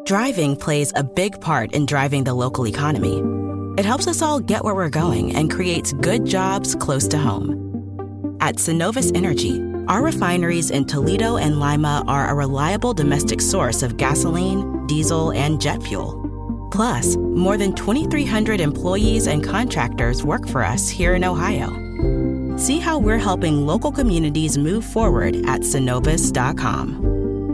Driving plays a big part in driving the local economy. It helps us all get where we're going and creates good jobs close to home. At Synovus Energy, our refineries in Toledo and Lima are a reliable domestic source of gasoline, diesel, and jet fuel. Plus, more than 2,300 employees and contractors work for us here in Ohio. See how we're helping local communities move forward at Synovus.com.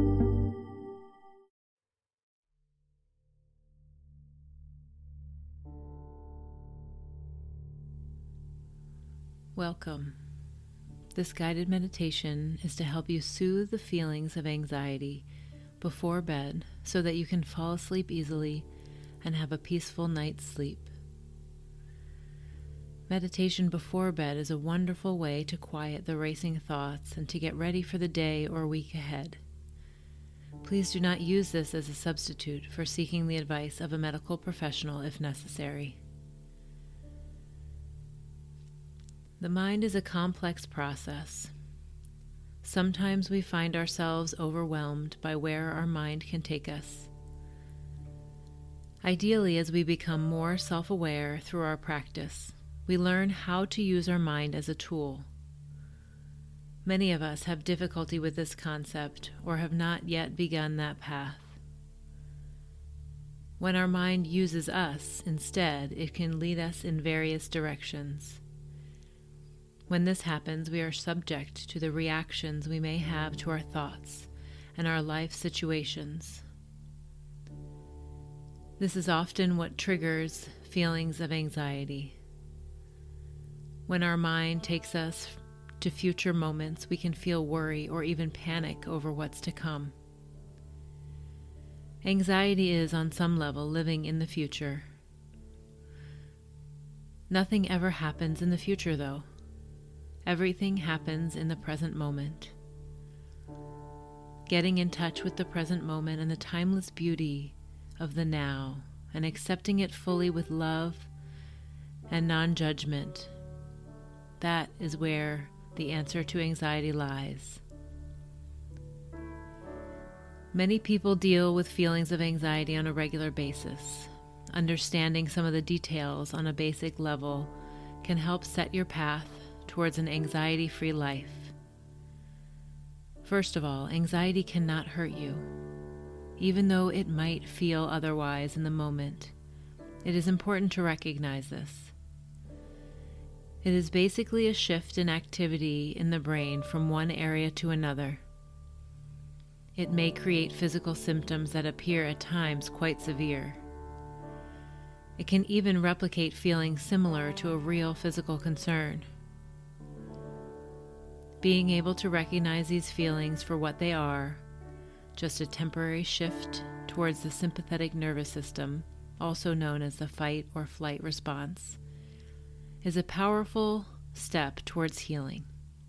Welcome. This guided meditation is to help you soothe the feelings of anxiety before bed so that you can fall asleep easily and have a peaceful night's sleep. Meditation before bed is a wonderful way to quiet the racing thoughts and to get ready for the day or week ahead. Please do not use this as a substitute for seeking the advice of a medical professional if necessary. The mind is a complex process. Sometimes we find ourselves overwhelmed by where our mind can take us. Ideally, as we become more self-aware through our practice, we learn how to use our mind as a tool. Many of us have difficulty with this concept or have not yet begun that path. When our mind uses us instead, it can lead us in various directions. When this happens, we are subject to the reactions we may have to our thoughts and our life situations. This is often what triggers feelings of anxiety. When our mind takes us to future moments, we can feel worry or even panic over what's to come. Anxiety is, on some level, living in the future. Nothing ever happens in the future, though. Everything happens in the present moment. Getting in touch with the present moment and the timeless beauty of the now, and accepting it fully with love and non-judgment, that is where the answer to anxiety lies. Many people deal with feelings of anxiety on a regular basis. Understanding some of the details on a basic level can help set your path towards an anxiety-free life. First of all, anxiety cannot hurt you. Even though it might feel otherwise in the moment, it is important to recognize this. It is basically a shift in activity in the brain from one area to another. It may create physical symptoms that appear at times quite severe. It can even replicate feelings similar to a real physical concern. Being able to recognize these feelings for what they are, just a temporary shift towards the sympathetic nervous system, also known as the fight or flight response, is a powerful step towards healing.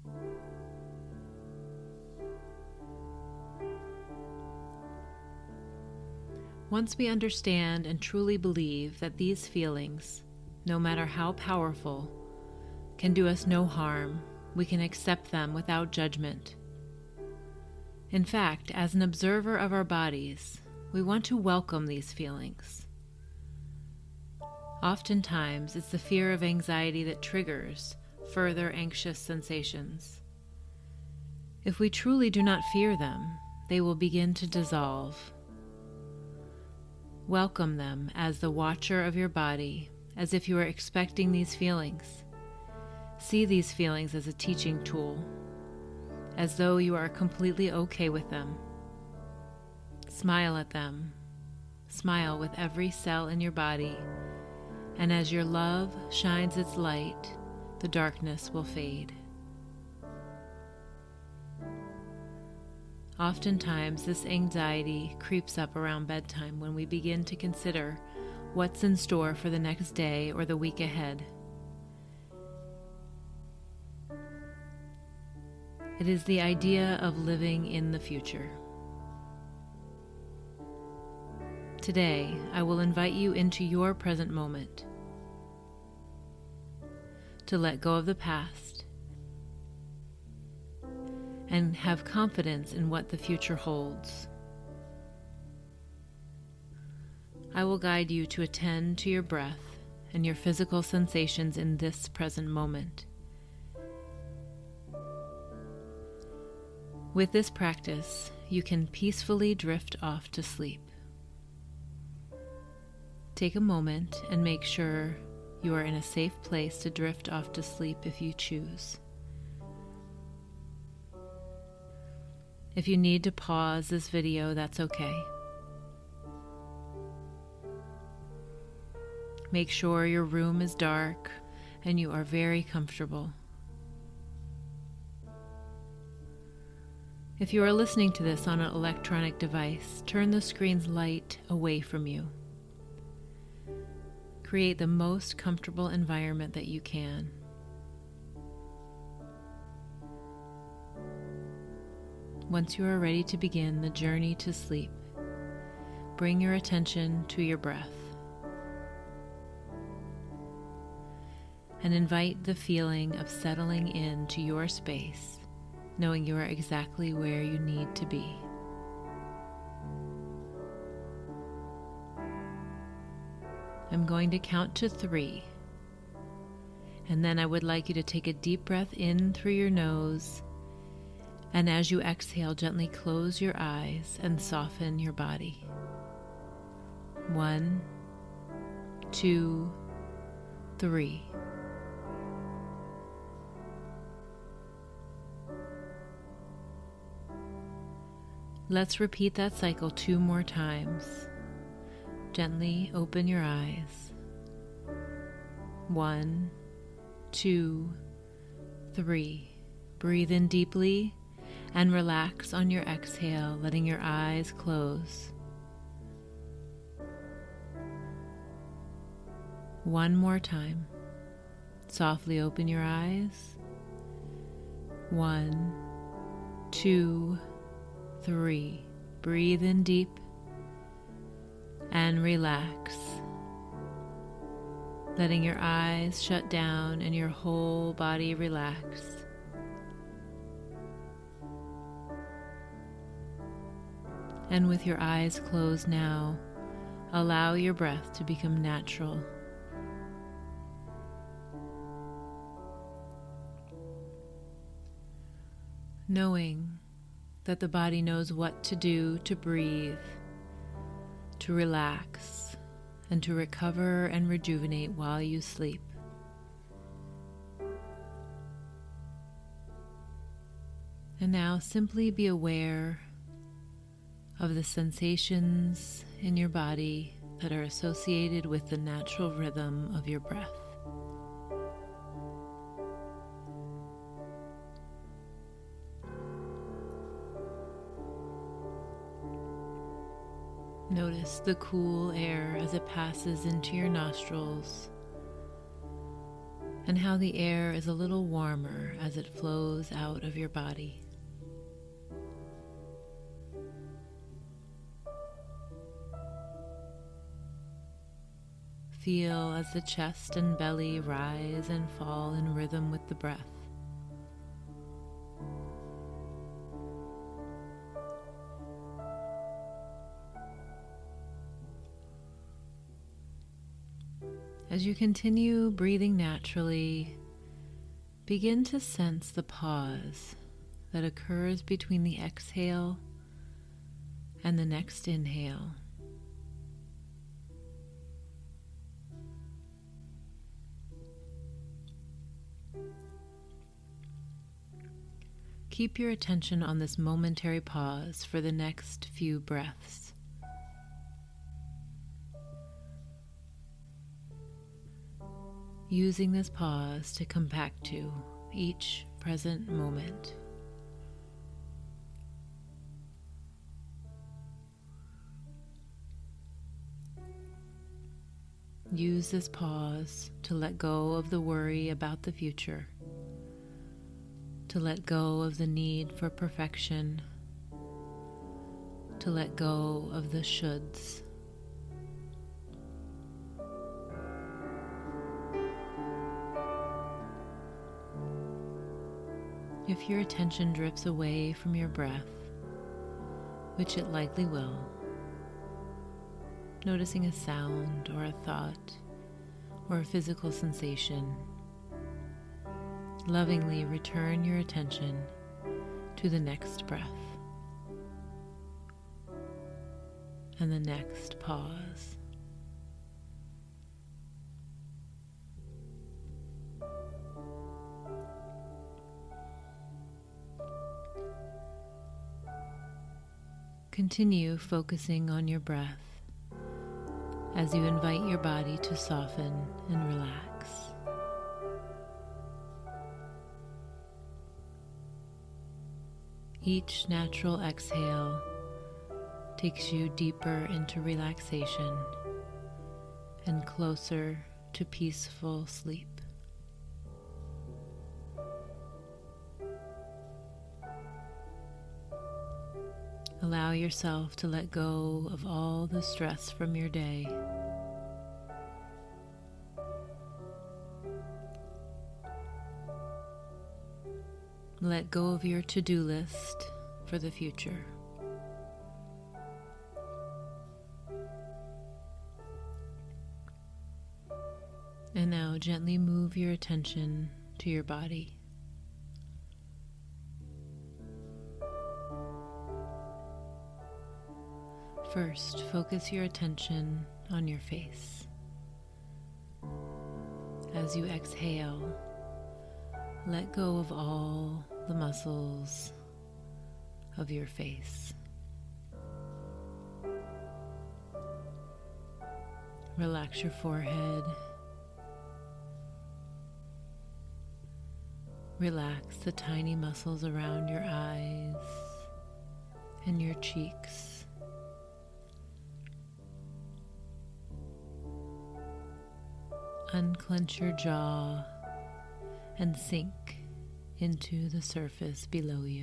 Once we understand and truly believe that these feelings, no matter how powerful, can do us no harm, we can accept them without judgment. In fact, as an observer of our bodies, we want to welcome these feelings. Oftentimes, it's the fear of anxiety that triggers further anxious sensations. If we truly do not fear them, they will begin to dissolve. Welcome them as the watcher of your body, as if you are expecting these feelings. See these feelings as a teaching tool, as though you are completely okay with them. Smile at them. Smile with every cell in your body, and as your love shines its light, the darkness will fade. Oftentimes, this anxiety creeps up around bedtime when we begin to consider what's in store for the next day or the week ahead. It is the idea of living in the future. Today, I will invite you into your present moment, to let go of the past and have confidence in what the future holds. I will guide you to attend to your breath and your physical sensations in this present moment. With this practice, you can peacefully drift off to sleep. Take a moment and make sure you are in a safe place to drift off to sleep if you choose. If you need to pause this video, that's okay. Make sure your room is dark and you are very comfortable. If you are listening to this on an electronic device, turn the screen's light away from you. Create the most comfortable environment that you can. Once you are ready to begin the journey to sleep, bring your attention to your breath and invite the feeling of settling into your space, knowing you are exactly where you need to be. I'm going to count to 3, and then I would like you to take a deep breath in through your nose, and as you exhale, gently close your eyes and soften your body. 1, 2, 3. Let's repeat that cycle 2 more times. Gently open your eyes. 1, 2, 3. Breathe in deeply and relax on your exhale, letting your eyes close. 1 more time. Softly open your eyes. 1, 2, 3. Breathe in deep and relax, letting your eyes shut down and your whole body relax. And with your eyes closed now, allow your breath to become natural. Knowing that the body knows what to do to breathe, to relax, and to recover and rejuvenate while you sleep. And now simply be aware of the sensations in your body that are associated with the natural rhythm of your breath. Notice the cool air as it passes into your nostrils, and how the air is a little warmer as it flows out of your body. Feel as the chest and belly rise and fall in rhythm with the breath. As you continue breathing naturally, begin to sense the pause that occurs between the exhale and the next inhale. Keep your attention on this momentary pause for the next few breaths. Using this pause to come back to each present moment. Use this pause to let go of the worry about the future, to let go of the need for perfection, to let go of the shoulds. If your attention drifts away from your breath, which it likely will, noticing a sound or a thought or a physical sensation. Lovingly return your attention to the next breath and the next pause. Continue focusing on your breath as you invite your body to soften and relax. Each natural exhale takes you deeper into relaxation and closer to peaceful sleep. Allow yourself to let go of all the stress from your day. Let go of your to-do list for the future. And now gently move your attention to your body. First, focus your attention on your face. As you exhale, let go of all the muscles of your face. Relax your forehead. Relax the tiny muscles around your eyes and your cheeks. Unclench your jaw and sink into the surface below you.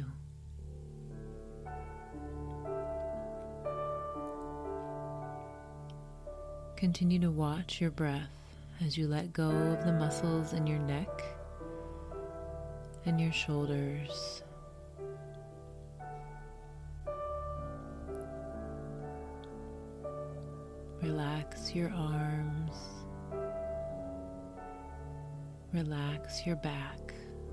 Continue to watch your breath as you let go of the muscles in your neck and your shoulders. Relax your arms. Relax your back.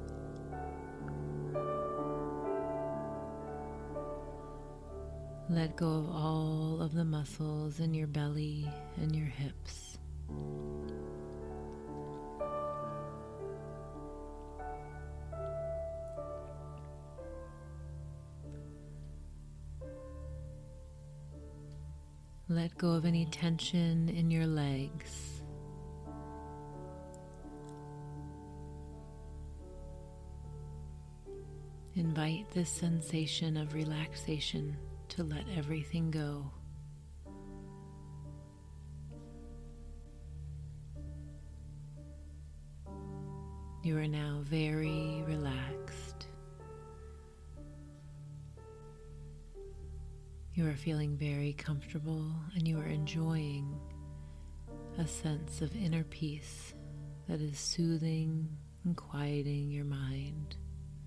Let go of all of the muscles in your belly and your hips. Let go of any tension in your legs. Invite this sensation of relaxation to let everything go. You are now very relaxed. You are feeling very comfortable and you are enjoying a sense of inner peace that is soothing and quieting your mind.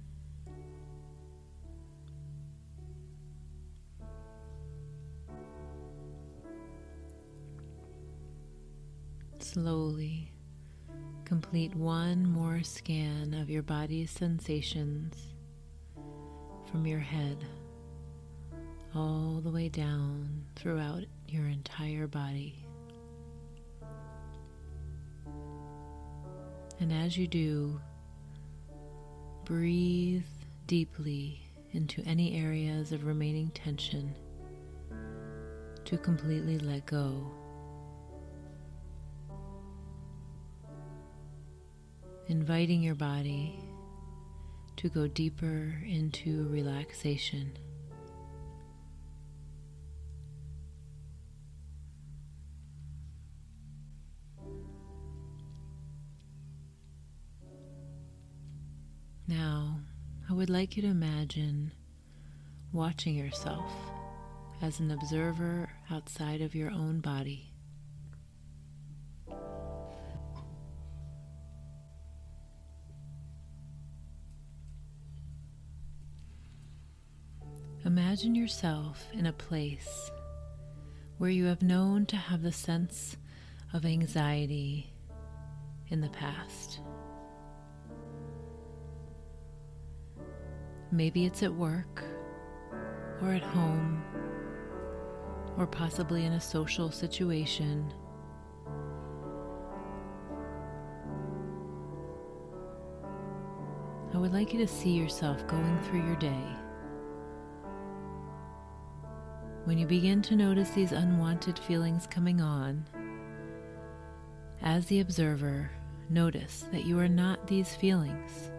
Slowly complete one more scan of your body's sensations from your head all the way down throughout your entire body. And as you do, breathe deeply into any areas of remaining tension to completely let go. Inviting your body to go deeper into relaxation. Now, I would like you to imagine watching yourself as an observer outside of your own body. Imagine yourself in a place where you have known to have the sense of anxiety in the past. Maybe it's at work or at home or possibly in a social situation. I would like you to see yourself going through your day. When you begin to notice these unwanted feelings coming on, as the observer, notice that you are not these feelings.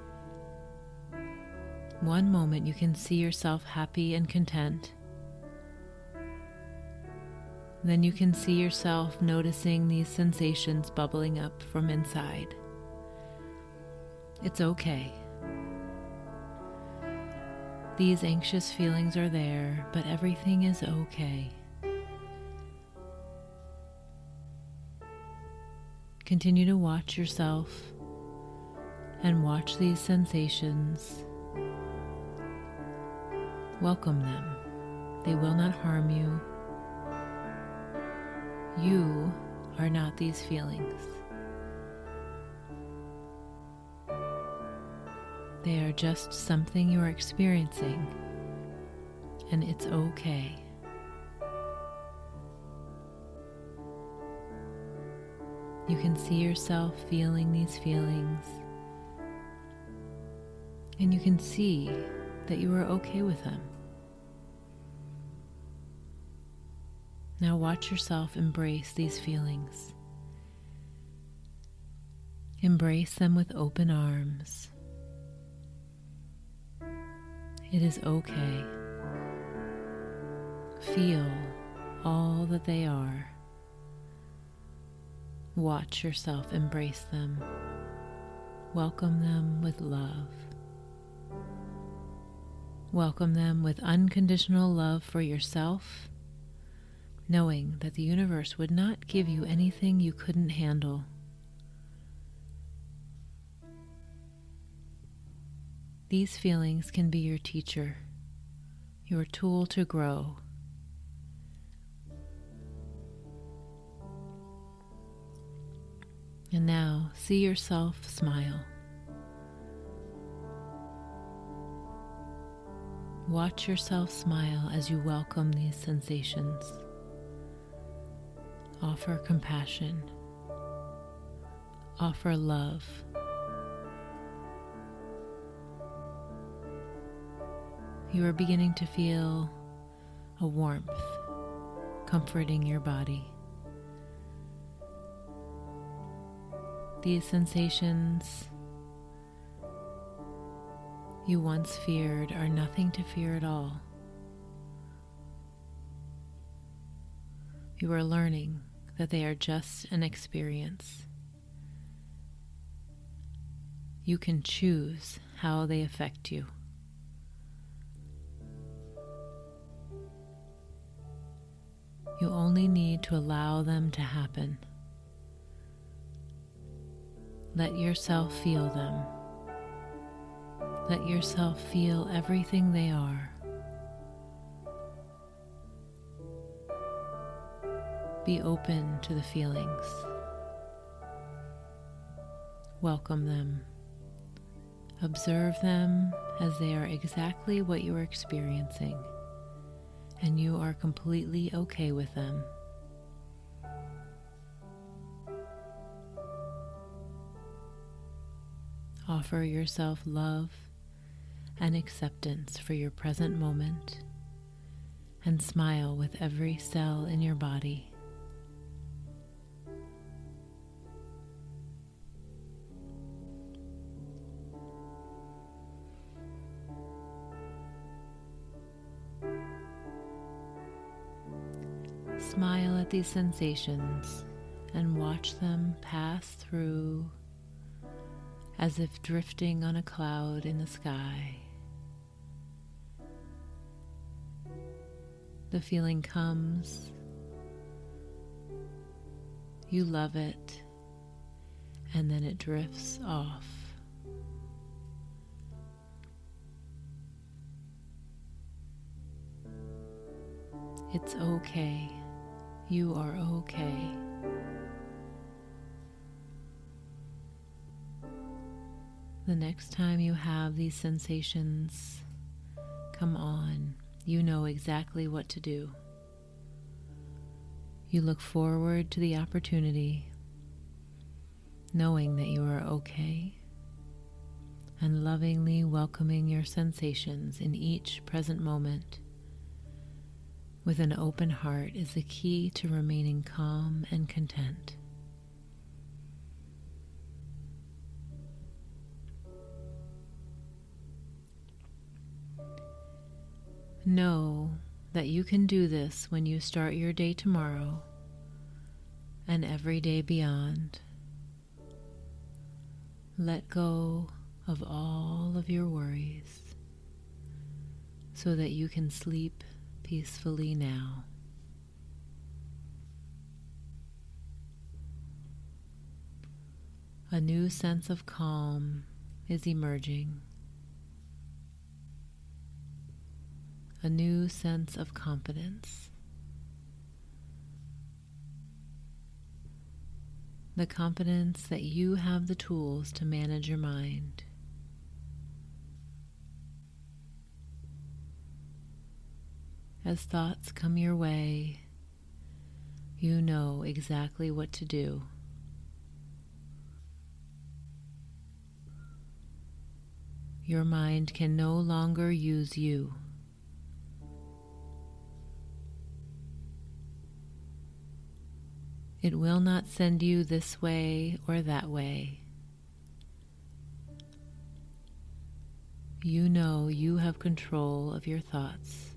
One moment you can see yourself happy and content. Then you can see yourself noticing these sensations bubbling up from inside. It's okay. These anxious feelings are there, but everything is okay. Continue to watch yourself and watch these sensations. Welcome them. They will not harm you. You are not these feelings. They are just something you are experiencing, and it's okay. You can see yourself feeling these feelings, and you can see that you are okay with them. Now watch yourself embrace these feelings. Embrace them with open arms. It is okay. Feel all that they are. Watch yourself embrace them. Welcome them with love. Welcome them with unconditional love for yourself, knowing that the universe would not give you anything you couldn't handle. These feelings can be your teacher, your tool to grow. And now, see yourself smile. Watch yourself smile as you welcome these sensations. Offer compassion. Offer love. You are beginning to feel a warmth comforting your body. These sensations you once feared are nothing to fear at all. You are learning that they are just an experience. You can choose how they affect you. You only need to allow them to happen. Let yourself feel them. Let yourself feel everything they are. Be open to the feelings. Welcome them. Observe them as they are exactly what you are experiencing, and you are completely okay with them. Offer yourself love and acceptance for your present moment, and smile with every cell in your body. Smile at these sensations and watch them pass through as if drifting on a cloud in the sky. The feeling comes, you love it, and then it drifts off. It's okay. You are okay. The next time you have these sensations come on, you know exactly what to do. You look forward to the opportunity, knowing that you are okay, and lovingly welcoming your sensations in each present moment. With an open heart is the key to remaining calm and content. Know that you can do this when you start your day tomorrow and every day beyond. Let go of all of your worries so that you can sleep peacefully now. A new sense of calm is emerging. A new sense of confidence. The confidence that you have the tools to manage your mind. As thoughts come your way, you know exactly what to do. Your mind can no longer use you. It will not send you this way or that way. You know you have control of your thoughts,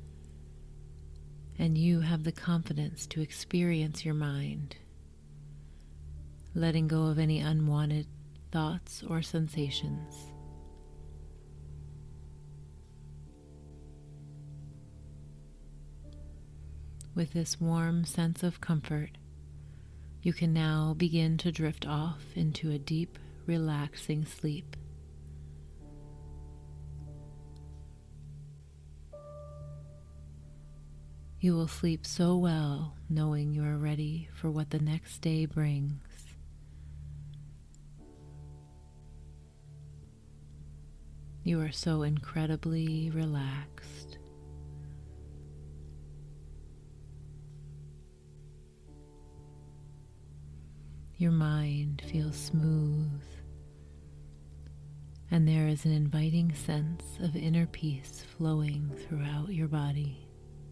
and you have the confidence to experience your mind, letting go of any unwanted thoughts or sensations. With this warm sense of comfort, you can now begin to drift off into a deep, relaxing sleep. You will sleep so well knowing you are ready for what the next day brings. You are so incredibly relaxed. Your mind feels smooth, and there is an inviting sense of inner peace flowing throughout your body.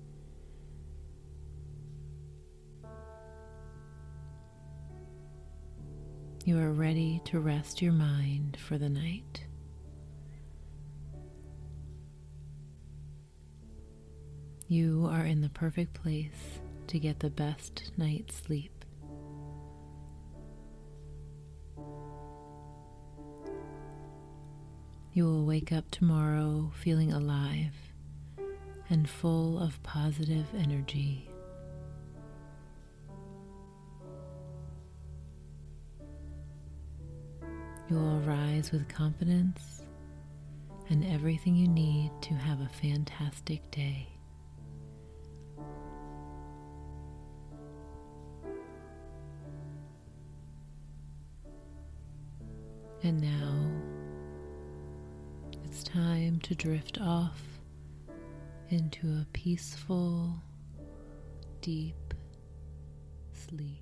You are ready to rest your mind for the night. You are in the perfect place to get the best night's sleep. You will wake up tomorrow feeling alive and full of positive energy. You will rise with confidence and everything you need to have a fantastic day. And now it's time to drift off into a peaceful, deep sleep.